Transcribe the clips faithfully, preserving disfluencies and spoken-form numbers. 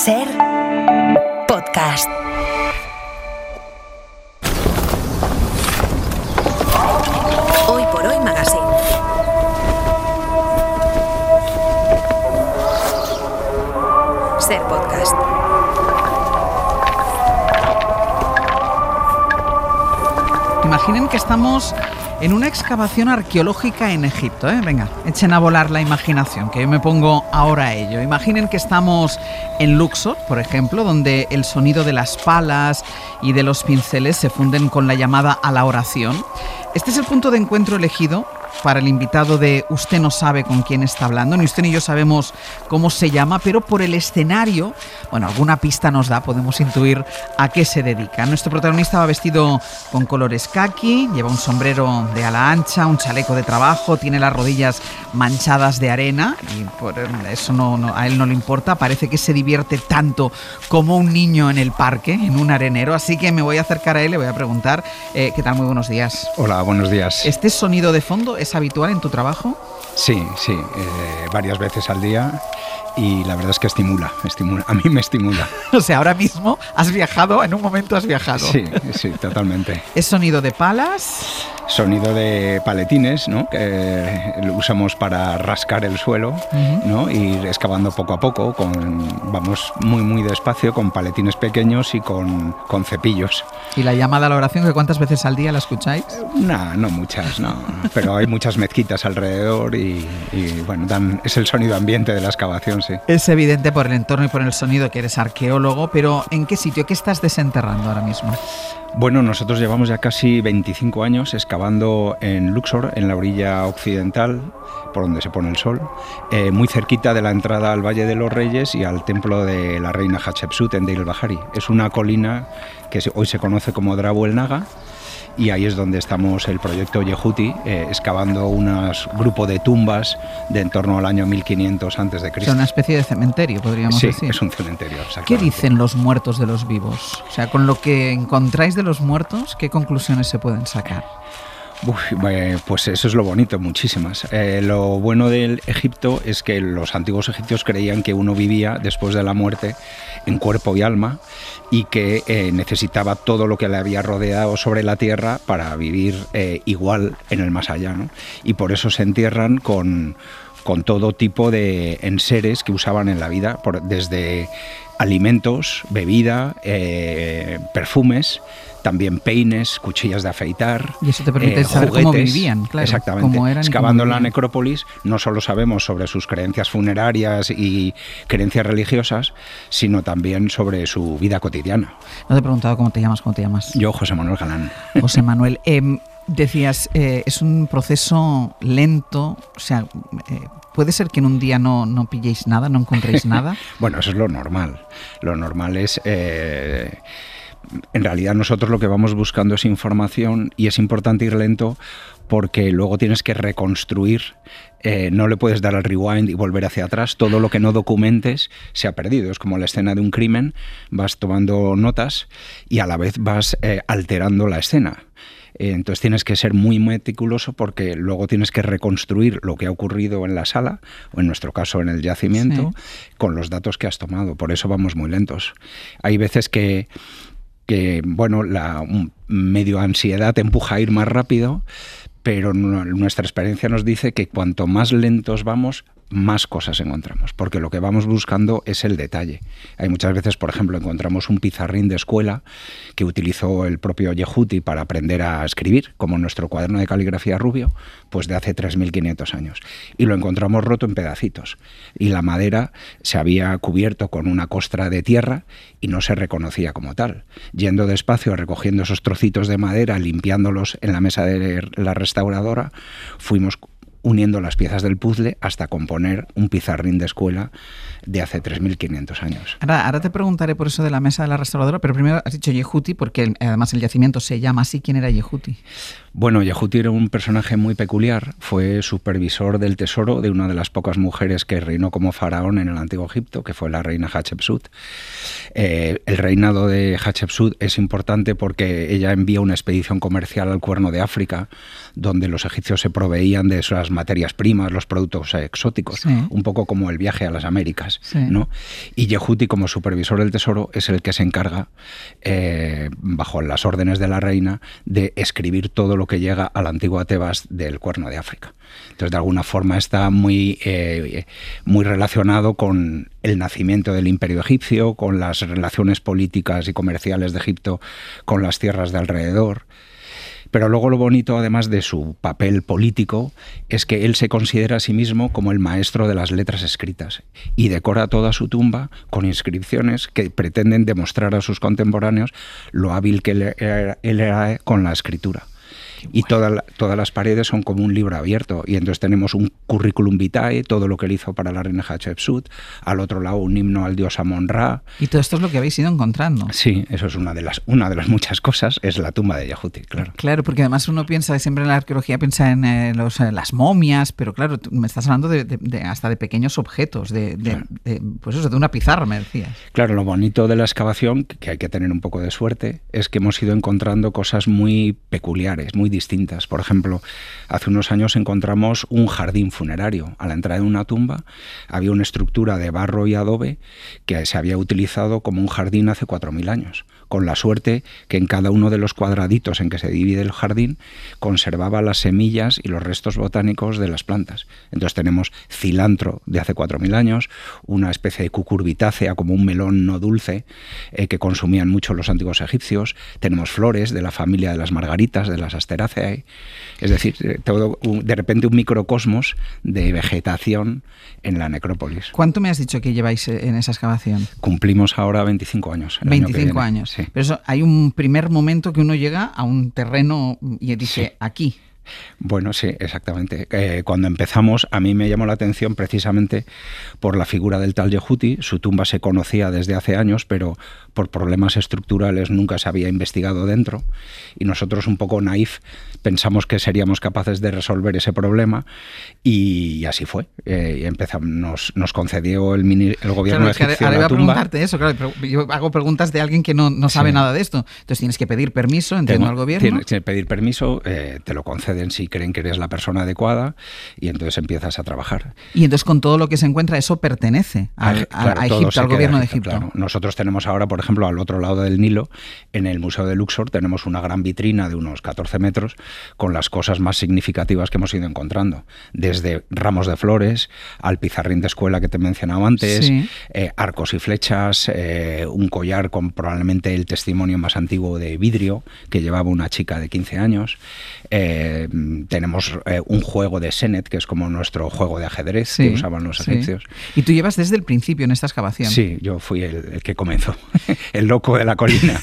Ser podcast. Hoy por hoy Magazine. Ser podcast. Imaginen que estamos en una excavación arqueológica en Egipto, ¿eh? Venga, echen a volar la imaginación, que yo me pongo ahora a ello. Imaginen que estamos en Luxor, por ejemplo, donde el sonido de las palas y de los pinceles se funden con la llamada a la oración. Este es el punto de encuentro elegido para el invitado de Usted no sabe con quién está hablando, ni usted ni yo sabemos cómo se llama, pero por el escenario, bueno, alguna pista nos da, podemos intuir a qué se dedica. Nuestro protagonista va vestido con colores caqui, lleva un sombrero de ala ancha, un chaleco de trabajo, tiene las rodillas manchadas de arena y por eso no, no, a él no le importa, parece que se divierte tanto como un niño en el parque, en un arenero, así que me voy a acercar a él y le voy a preguntar, eh, ¿qué tal? Muy buenos días. Hola, buenos días. ¿Este sonido de fondo es habitual en tu trabajo? Sí, sí, eh, varias veces al día y la verdad es que estimula, estimula, a mí me estimula. O sea, ahora mismo has viajado, en un momento has viajado. Sí, sí, totalmente. ¿Es sonido de palas? Sonido de paletines, ¿no? Que lo usamos para rascar el suelo, uh-huh. ¿no? Ir excavando poco a poco, con, vamos muy muy despacio, con paletines pequeños y con, con cepillos. ¿Y la llamada a la oración, que cuántas veces al día la escucháis? No, no muchas, no. Pero hay muchas mezquitas alrededor y, y bueno, dan, es el sonido ambiente de la excavación, sí. Es evidente por el entorno y por el sonido que eres arqueólogo, pero ¿en qué sitio? ¿Qué estás desenterrando ahora mismo? Bueno, nosotros llevamos ya casi veinticinco años excavando en Luxor, en la orilla occidental, por donde se pone el sol, eh, muy cerquita de la entrada al Valle de los Reyes y al templo de la reina Hatshepsut en Deir el-Bahari. Es una colina que hoy se conoce como Drabu el Naga, y ahí es donde estamos el proyecto Yehuti, eh, excavando un grupo de tumbas de en torno al año mil quinientos antes de Cristo. Es una especie de cementerio, podríamos sí, decir. Sí, es un cementerio, ¿Qué dicen los muertos de los vivos? O sea, con lo que encontráis de los muertos, ¿qué conclusiones se pueden sacar? Uf, pues eso es lo bonito, muchísimas. Eh, lo bueno del Egipto es que los antiguos egipcios creían que uno vivía después de la muerte en cuerpo y alma y que eh, necesitaba todo lo que le había rodeado sobre la tierra para vivir eh, igual en el más allá, ¿no? Y por eso se entierran con, con todo tipo de enseres que usaban en la vida, por, desde alimentos, bebida, eh, perfumes, también peines, cuchillas de afeitar. Y eso te permite eh, saber juguetes, cómo vivían, claro. Exactamente. Cómo eran Excavando cómo la necrópolis, no solo sabemos sobre sus creencias funerarias y creencias religiosas, sino también sobre su vida cotidiana. No te he preguntado cómo te llamas, ¿cómo te llamas? Yo, José Manuel Galán. José Manuel, eh, decías, eh, es un proceso lento, o sea, eh, ¿puede ser que en un día no, no pilléis nada, no encontréis nada? Bueno, eso es lo normal. Lo normal es... Eh, en realidad nosotros lo que vamos buscando es información y es importante ir lento porque luego tienes que reconstruir, eh, no le puedes dar al rewind y volver hacia atrás, todo lo que no documentes se ha perdido, es como la escena de un crimen, vas tomando notas y a la vez vas eh, alterando la escena. Entonces tienes que ser muy meticuloso porque luego tienes que reconstruir lo que ha ocurrido en la sala, o en nuestro caso en el yacimiento, sí. con los datos que has tomado. Por eso vamos muy lentos. Hay veces que, que bueno, la un, medio ansiedad te empuja a ir más rápido, pero nuestra experiencia nos dice que cuanto más lentos vamos, más cosas encontramos, porque lo que vamos buscando es el detalle. Hay muchas veces, por ejemplo, encontramos un pizarrín de escuela que utilizó el propio Yehuti para aprender a escribir, como nuestro cuaderno de caligrafía Rubio, pues de hace tres mil quinientos años. Y lo encontramos roto en pedacitos. Y la madera se había cubierto con una costra de tierra y no se reconocía como tal. Yendo despacio, recogiendo esos trocitos de madera, limpiándolos en la mesa de la restauradora, fuimos uniendo las piezas del puzzle hasta componer un pizarrín de escuela de hace tres mil quinientos años. Ahora, ahora te preguntaré por eso de la mesa de la restauradora, pero primero has dicho Yehuti, porque además el yacimiento se llama así. ¿Quién era Yehuti? Bueno, Yehuti era un personaje muy peculiar, fue supervisor del tesoro de una de las pocas mujeres que reinó como faraón en el Antiguo Egipto, que fue la reina Hatshepsut. Eh, el reinado de Hatshepsut es importante porque ella envía una expedición comercial al Cuerno de África, donde los egipcios se proveían de esas materias primas, los productos exóticos, sí. un poco como el viaje a las Américas. pirámides, sí. ¿no? Y Yehuti, como supervisor del tesoro, es el que se encarga, eh, bajo las órdenes de la reina, de escribir todo lo que llega a la antigua Tebas del Cuerno de África. Entonces, de alguna forma está muy, eh, muy relacionado con el nacimiento del Imperio egipcio, con las relaciones políticas y comerciales de Egipto con las tierras de alrededor. Pero luego lo bonito, además de su papel político, es que él se considera a sí mismo como el maestro de las letras escritas y decora toda su tumba con inscripciones que pretenden demostrar a sus contemporáneos lo hábil que él era, él era con la escritura. Y toda la, todas las paredes son como un libro abierto. Y entonces tenemos un currículum vitae, todo lo que él hizo para la reina Hatshepsut, al otro lado un himno al dios Amon-Ra. Y todo esto es lo que habéis ido encontrando. Sí, eso es una de las, una de las muchas cosas, es la tumba de Yehuti, claro. Claro, porque además uno piensa, siempre en la arqueología piensa en eh, los, eh, las momias, pero claro, tú me estás hablando de, de, de hasta de pequeños objetos, de, de, Claro. de, pues eso, de una pizarra, me decías. Claro, lo bonito de la excavación, que hay que tener un poco de suerte, es que hemos ido encontrando cosas muy peculiares, muy distintas. Por ejemplo, hace unos años encontramos un jardín funerario. A la entrada de una tumba había una estructura de barro y adobe que se había utilizado como un jardín hace cuatro mil años, con la suerte que en cada uno de los cuadraditos en que se divide el jardín conservaba las semillas y los restos botánicos de las plantas. Entonces tenemos cilantro de hace cuatro mil años, una especie de cucurbitácea como un melón no dulce eh, que consumían mucho los antiguos egipcios. Tenemos flores de la familia de las margaritas, de las Asteraceae. Es decir, todo, de repente un microcosmos de vegetación en la necrópolis. ¿Cuánto me has dicho que lleváis en esa excavación? Cumplimos ahora veinticinco años. el año que veinticinco viene. años. Sí. Pero eso, hay un primer momento que uno llega a un terreno y dice, Sí. aquí. Bueno, sí, exactamente. Eh, cuando empezamos, a mí me llamó la atención precisamente por la figura del tal Yehuti. Su tumba se conocía desde hace años, pero por problemas estructurales nunca se había investigado dentro. Y nosotros, un poco naif, pensamos que seríamos capaces de resolver ese problema, y así fue. Eh, y empezamos, nos, nos concedió el, mini, el gobierno Claro, egipcio ahora iba la a tumba. preguntarte eso, claro, yo hago preguntas de alguien que no, no sabe Sí. nada de esto. Entonces tienes que pedir permiso, entiendo, Tengo- al gobierno. Tienes que pedir permiso, eh, te lo conceden si creen que eres la persona adecuada, y entonces empiezas a trabajar. Y entonces con todo lo que se encuentra, eso pertenece al- a, Claro, a todo Egipto, se al queda gobierno en de Egipto. claro. Nosotros tenemos ahora, por ejemplo, al otro lado del Nilo, en el Museo de Luxor, tenemos una gran vitrina de unos catorce metros con las cosas más significativas que hemos ido encontrando. Desde ramos de flores al pizarrín de escuela que te mencionaba antes, Sí. eh, arcos y flechas, eh, un collar con probablemente el testimonio más antiguo de vidrio que llevaba una chica de quince años. Eh, tenemos eh, un juego de Senet, que es como nuestro juego de ajedrez Sí, que usaban los sí. egipcios. Y tú llevas desde el principio en esta excavación. Sí, yo fui el, el que comenzó, el loco de la colina.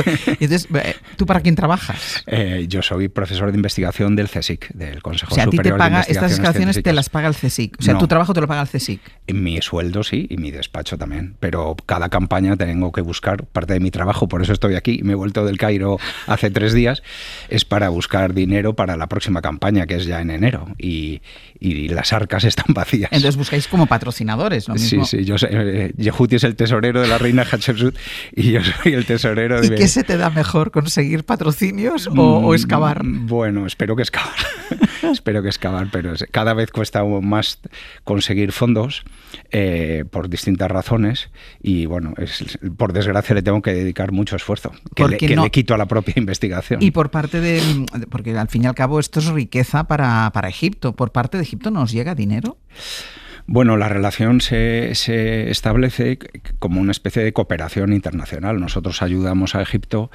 Y entonces, eh, ¿tú para quién trabajas? Eh, yo soy profesor de investigación del CSIC, del Consejo O sea, a ti Superior te paga, de estas Investigaciones excavaciones te Científicas. las paga el CSIC. O sea, No. tu trabajo te lo paga el CSIC. Mi sueldo sí, y mi despacho también. Pero cada campaña tengo que buscar, parte de mi trabajo, por eso estoy aquí, me he vuelto del Cairo hace tres días, es para buscar dinero para la próxima campaña, que es ya en enero. Y, y las arcas están vacías. Entonces buscáis como patrocinadores, lo mismo. Sí, sí, yo sé, eh, Yehuti es el tesorero de la reina Hatshepsut y yo soy el tesorero de... ¿Y qué se te da mejor, conseguir patrocinios o, o excavar? Mm, Bueno, espero que excavar. espero que excavar, pero es- cada vez cuesta más conseguir fondos eh, por distintas razones, y bueno, es, por desgracia le tengo que dedicar mucho esfuerzo, que, le, Porque que no- le quito a la propia investigación. Y por parte de... Porque al fin y al cabo esto es riqueza para, para Egipto. ¿Por parte de Egipto nos llega dinero? Bueno, la relación se, se establece como una especie de cooperación internacional. Nosotros ayudamos a Egipto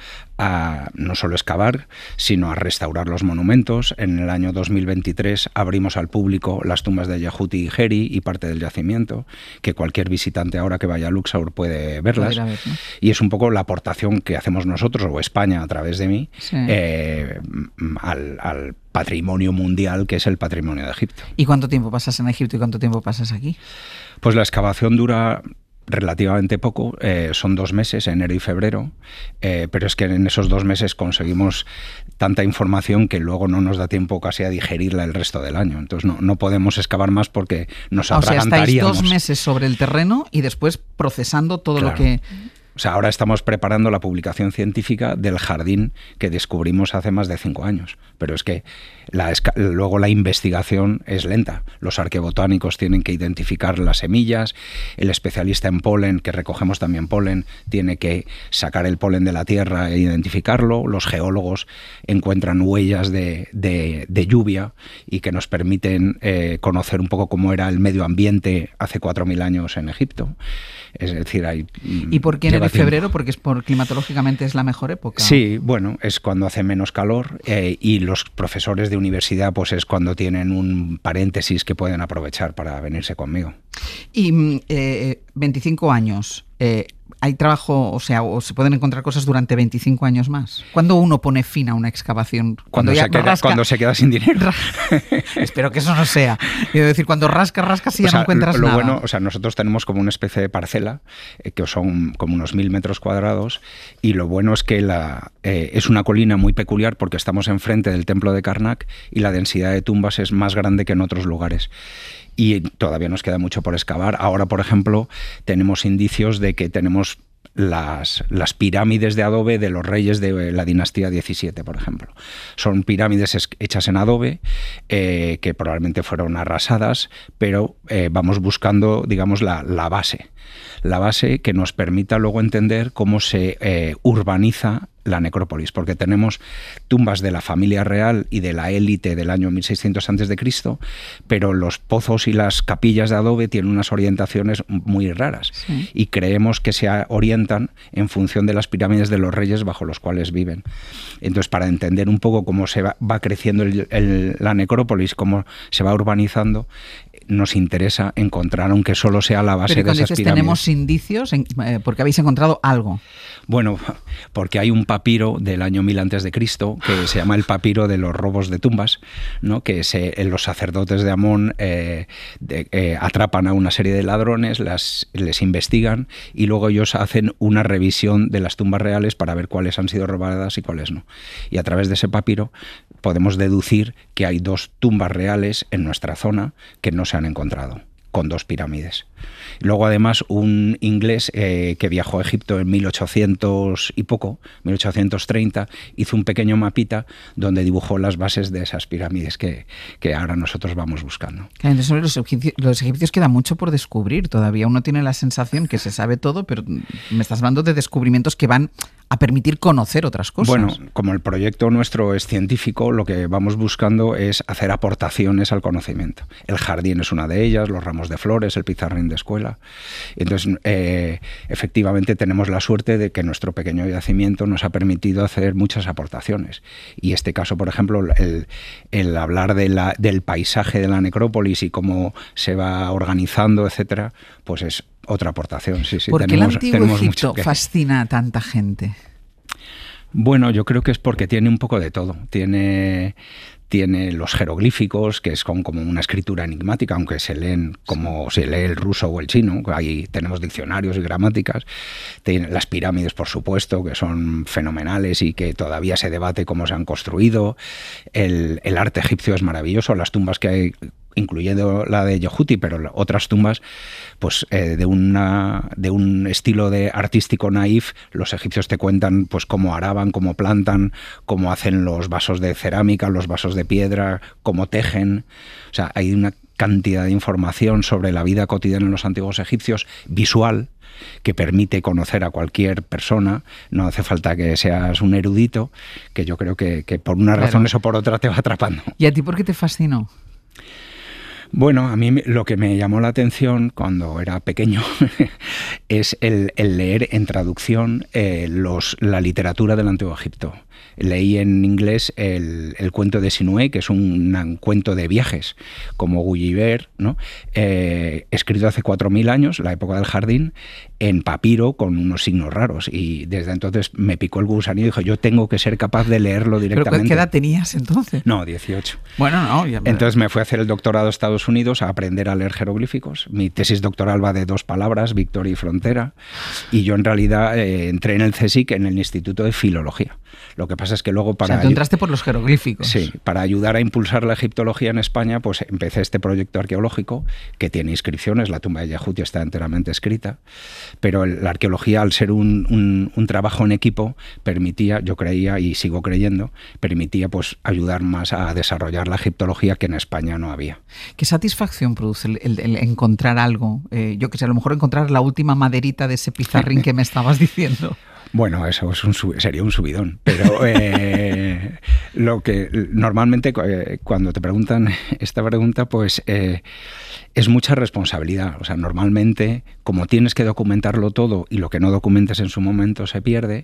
a no solo excavar, sino a restaurar los monumentos. En el año dos mil veintitrés abrimos al público las tumbas de Yehuti y Geri y parte del yacimiento, que cualquier visitante ahora que vaya a Luxor puede verlas. Puede ir a ver, ¿no? Y es un poco la aportación que hacemos nosotros, o España a través de mí, Sí. eh, al, al patrimonio mundial que es el patrimonio de Egipto. ¿Y cuánto tiempo pasas en Egipto y cuánto tiempo pasas aquí? Pues la excavación dura relativamente poco, eh, son dos meses, enero y febrero, eh, pero es que en esos dos meses conseguimos tanta información que luego no nos da tiempo casi a digerirla el resto del año. Entonces no, no podemos excavar más porque nos O sea, estáis atragantaríamos. dos meses sobre el terreno y después procesando todo Claro. lo que... O sea, ahora estamos preparando la publicación científica del jardín que descubrimos hace más de cinco años. Pero es que la, luego la investigación es lenta. Los arqueobotánicos tienen que identificar las semillas, el especialista en polen, que recogemos también polen, tiene que sacar el polen de la tierra e identificarlo. Los geólogos encuentran huellas de, de, de lluvia y que nos permiten eh, conocer un poco cómo era el medio ambiente hace cuatro mil años en Egipto. Es decir, hay... ¿Y por qué enero y febrero? Porque es por climatológicamente es la mejor época. Sí, bueno, es cuando hace menos calor eh, y los profesores de universidad pues es cuando tienen un paréntesis que pueden aprovechar para venirse conmigo. Y eh, veinticinco años, eh, ¿hay trabajo, o sea, o se pueden encontrar cosas durante veinticinco años más? ¿Cuándo uno pone fin a una excavación? Cuando, cuando, ya se, queda, rasca, cuando se queda sin dinero. Espero que eso no sea. Quiero decir, cuando rascas, rascas y ya o sea, no encuentras lo nada. Bueno, o sea, nosotros tenemos como una especie de parcela, eh, que son como unos mil metros cuadrados, y lo bueno es que la, eh, es una colina muy peculiar porque estamos enfrente del templo de Karnak y la densidad de tumbas es más grande que en otros lugares. Y todavía nos queda mucho por excavar. Ahora, por ejemplo, tenemos indicios de que tenemos las, las pirámides de adobe de los reyes de la dinastía diecisiete, por ejemplo. Son pirámides hechas en adobe, eh, que probablemente fueron arrasadas, pero eh, vamos buscando, digamos, la, la base. La base que nos permita luego entender cómo se eh, urbaniza la necrópolis, porque tenemos tumbas de la familia real y de la élite del año mil seiscientos antes de Cristo, pero los pozos y las capillas de adobe tienen unas orientaciones muy raras, sí. Y creemos que se orientan en función de las pirámides de los reyes bajo los cuales viven. Entonces, para entender un poco cómo se va, va creciendo el, el, la necrópolis, cómo se va urbanizando, nos interesa encontrar, aunque solo sea la base Pero de esas dices, pirámides. ¿tenemos indicios? En, eh, porque habéis encontrado algo. Bueno, porque hay un papiro del año mil antes de Cristo que se llama el papiro de los robos de tumbas, ¿no? Que se, los sacerdotes de Amón eh, de, eh, atrapan a una serie de ladrones, las, les investigan y luego ellos hacen una revisión de las tumbas reales para ver cuáles han sido robadas y cuáles no. Y a través de ese papiro podemos deducir que hay dos tumbas reales en nuestra zona que no se han encontrado, con dos pirámides. Luego, además, un inglés eh, que viajó a Egipto en mil ochocientos y poco, mil ochocientos treinta, hizo un pequeño mapita donde dibujó las bases de esas pirámides que, que ahora nosotros vamos buscando. Claro, sobre los egipcios, los egipcios queda mucho por descubrir todavía. Uno tiene la sensación que se sabe todo, pero me estás hablando de descubrimientos que van a permitir conocer otras cosas. Bueno, como el proyecto nuestro es científico, lo que vamos buscando es hacer aportaciones al conocimiento. El jardín es una de ellas, los ramos de flores, el pizarrín de escuela. Entonces, eh, efectivamente, tenemos la suerte de que nuestro pequeño yacimiento nos ha permitido hacer muchas aportaciones. Y este caso, por ejemplo, el, el hablar de la, del paisaje de la necrópolis y cómo se va organizando, etcétera, pues es otra aportación. Sí, sí, ¿Por qué tenemos, el antiguo tenemos Egipto mucho que... fascina a tanta gente? Bueno, yo creo que es porque tiene un poco de todo. Tiene... Tiene los jeroglíficos, que es con, como una escritura enigmática, aunque se leen como se lee el ruso o el chino. Ahí tenemos diccionarios y gramáticas. Tiene las pirámides, por supuesto, que son fenomenales y que todavía se debate cómo se han construido. El, el arte egipcio es maravilloso. Las tumbas que hay, incluyendo la de Yehuti, pero otras tumbas, pues eh, de una de un estilo de artístico naif, los egipcios te cuentan pues cómo araban, cómo plantan, cómo hacen los vasos de cerámica, los vasos de piedra, cómo tejen. O sea, hay una cantidad de información sobre la vida cotidiana en los antiguos egipcios, visual, que permite conocer a cualquier persona. No hace falta que seas un erudito, que yo creo que, que por unas claro. razones o por otra te va atrapando. ¿Y a ti por qué te fascinó? Bueno, a mí lo que me llamó la atención cuando era pequeño es el, el leer en traducción eh, los, la literatura del Antiguo Egipto. Leí en inglés el, el cuento de Sinué, que es un, un cuento de viajes, como Gulliver, ¿no? Eh, escrito hace cuatro mil años, la época del jardín, en papiro con unos signos raros. Y desde entonces me picó el gusanillo y dijo, yo tengo que ser capaz de leerlo directamente. ¿Pero qué edad tenías entonces? No, dieciocho. Bueno, no. Ya me... Entonces me fui a hacer el doctorado a Estados Estados Unidos a aprender a leer jeroglíficos. Mi tesis doctoral va de dos palabras, victoria y frontera, y yo en realidad eh, entré en el CSIC, en el Instituto de Filología. Lo que pasa es que luego para... O sea, tú entraste por los jeroglíficos. Sí, para ayudar a impulsar la egiptología en España, pues empecé este proyecto arqueológico que tiene inscripciones, la tumba de Yahuti está enteramente escrita, pero el, la arqueología, al ser un, un, un trabajo en equipo, permitía, yo creía y sigo creyendo, permitía pues ayudar más a desarrollar la egiptología que en España no había. ¿Qué satisfacción produce el, el, el encontrar algo? Eh, yo que sé, a lo mejor encontrar la última maderita de ese pizarrín que me estabas diciendo. Bueno, eso es un, sería un subidón, pero eh, lo que normalmente eh, cuando te preguntan esta pregunta, pues eh, es mucha responsabilidad. O sea, normalmente, como tienes que documentarlo todo y lo que no documentes en su momento se pierde,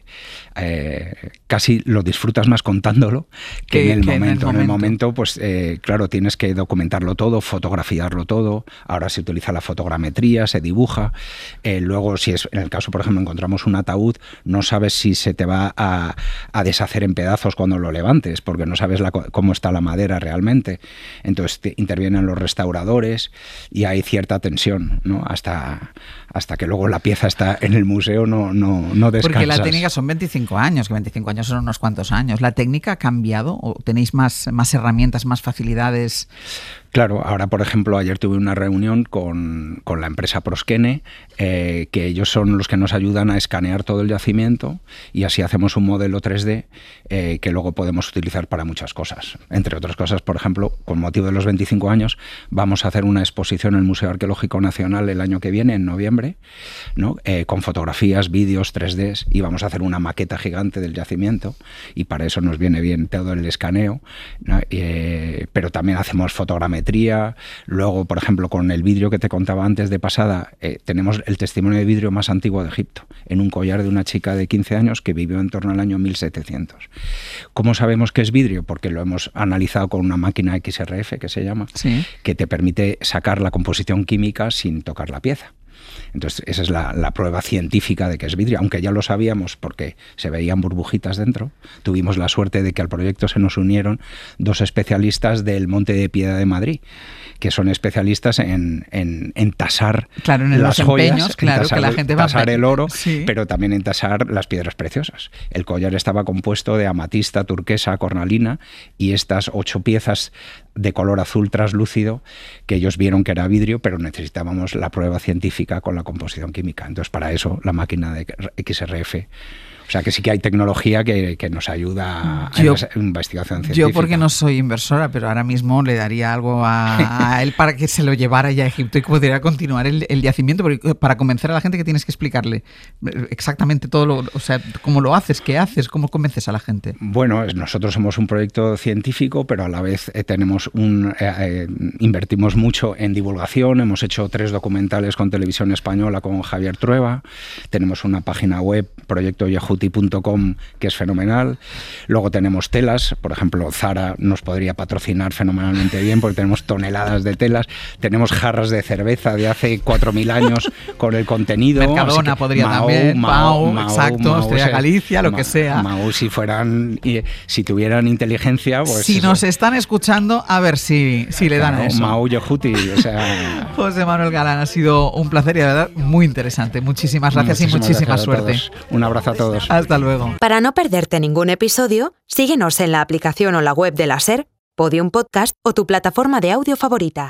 eh, casi lo disfrutas más contándolo que, que, en, el que momento. en el momento. En el momento, pues eh, claro, tienes que documentarlo todo, fotografiarlo todo. Ahora se utiliza la fotogrametría, se dibuja. Eh, luego, si es en el caso, por ejemplo, encontramos un ataúd, no sabes si se te va a, a deshacer en pedazos cuando lo levantes, porque no sabes la, cómo está la madera realmente. Entonces te, intervienen los restauradores y hay cierta tensión, ¿no? Hasta, hasta que luego la pieza está en el museo, no, no, no descansas. Porque la técnica son veinticinco años, que veinticinco años son unos cuantos años. ¿La técnica ha cambiado o tenéis más, más herramientas, más facilidades? Claro, ahora por ejemplo ayer tuve una reunión con, con la empresa Proskene, eh, que ellos son los que nos ayudan a escanear todo el yacimiento y así hacemos un modelo tres D eh, que luego podemos utilizar para muchas cosas. Entre otras cosas, por ejemplo, con motivo de los veinticinco años vamos a hacer una exposición en el Museo Arqueológico Nacional el año que viene, en noviembre, ¿no? eh, con fotografías, vídeos, tres D y vamos a hacer una maqueta gigante del yacimiento y para eso nos viene bien todo el escaneo, ¿no? eh, pero también hacemos fotogrametría. Luego, por ejemplo, con el vidrio que te contaba antes de pasada, eh, tenemos el testimonio de vidrio más antiguo de Egipto, en un collar de una chica de quince años que vivió en torno al año mil setecientos. ¿Cómo sabemos que es vidrio? Porque lo hemos analizado con una máquina X R F, que se llama, sí, que te permite sacar la composición química sin tocar la pieza. Entonces, esa es la, la prueba científica de que es vidrio, aunque ya lo sabíamos porque se veían burbujitas dentro. Tuvimos la suerte de que al proyecto se nos unieron dos especialistas del Monte de Piedad de Madrid, que son especialistas en, en, en tasar claro, en las los joyas, empeños, claro, en tasar, que la gente va tasar el oro, sí, pero también en tasar las piedras preciosas. El collar estaba compuesto de amatista, turquesa, cornalina y estas ocho piezas de color azul traslúcido que ellos vieron que era vidrio, pero necesitábamos la prueba científica con la composición química. Entonces, para eso, la máquina de X R F. O sea, que sí que hay tecnología que, que nos ayuda yo, a la investigación científica. Yo porque no soy inversora, pero ahora mismo le daría algo a, a él para que se lo llevara ya a Egipto y pudiera continuar el, el yacimiento, porque para convencer a la gente que tienes que explicarle exactamente todo, lo, o sea, cómo lo haces, qué haces, cómo convences a la gente. Bueno, nosotros somos un proyecto científico, pero a la vez eh, tenemos un eh, eh, invertimos mucho en divulgación. Hemos hecho tres documentales con Televisión Española con Javier Trueba. Tenemos una página web, proyecto yahuti punto com, que es fenomenal. Luego tenemos telas, por ejemplo, Zara nos podría patrocinar fenomenalmente bien porque tenemos toneladas de telas. Tenemos jarras de cerveza de hace cuatro mil años con el contenido. Mercadona podría Mao, también, Mao, Mao, Mao, exacto, Mao, Estrella Galicia, lo Mao, que sea. Mao, si fueran, si tuvieran inteligencia, pues si eso. Nos están escuchando, a ver si, si le dan claro, a eso. Mao Yahuti, o sea... José Manuel Galán, ha sido un placer y de verdad muy interesante. Muchísimas gracias Muchísimas y muchísima gracias suerte. Un abrazo a todos. Hasta luego. Para no perderte ningún episodio, síguenos en la aplicación o la web de la SER, Podium Podcast o tu plataforma de audio favorita.